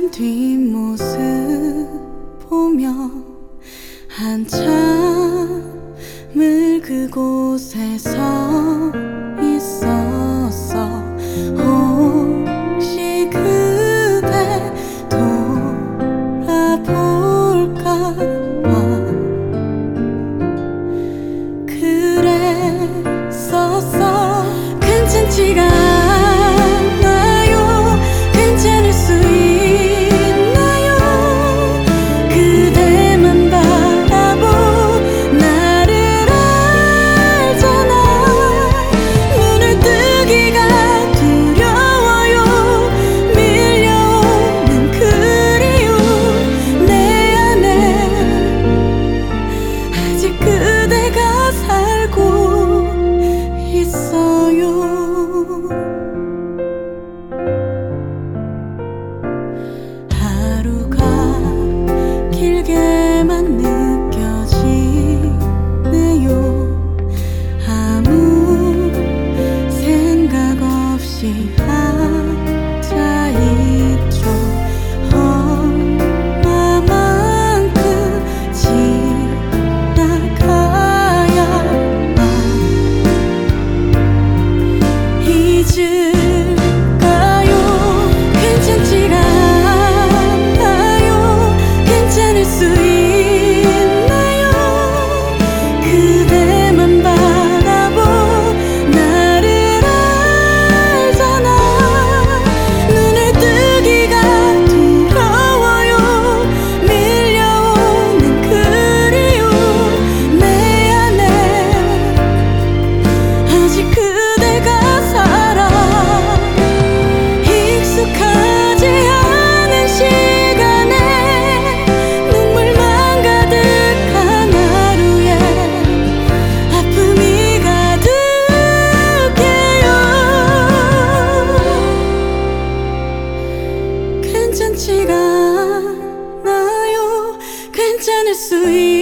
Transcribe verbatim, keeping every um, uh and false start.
지난 뒷모습 보며 한참을 그곳에 서 있었어. 혹시 그대 돌아볼까 봐 그랬었어. 괜찮지가 않아요. 괜찮을 수 있나요? 그대만 바라본 나를 알잖아. 눈을 뜨기가 두려워요. 밀려오는 그리움 내 안에 아직 그대가 살고 있어요. 하루가 길게만 느껴지네요. 아무 생각 없이 앉아있죠. 얼마만큼 지나가야만 잊을까요? 괜찮지가 않아요. 괜찮을 수 있나요? 그대만 바라본 나를 알잖아. 눈을 뜨기가 두려워요. 밀려오는 그리움 내 안에 아직 그대가 살아. 익숙하지 않은 시간에 눈물만 가득한 하루에 아픔이 가득해요. 괜찮지가 않아요. 괜찮을 수 있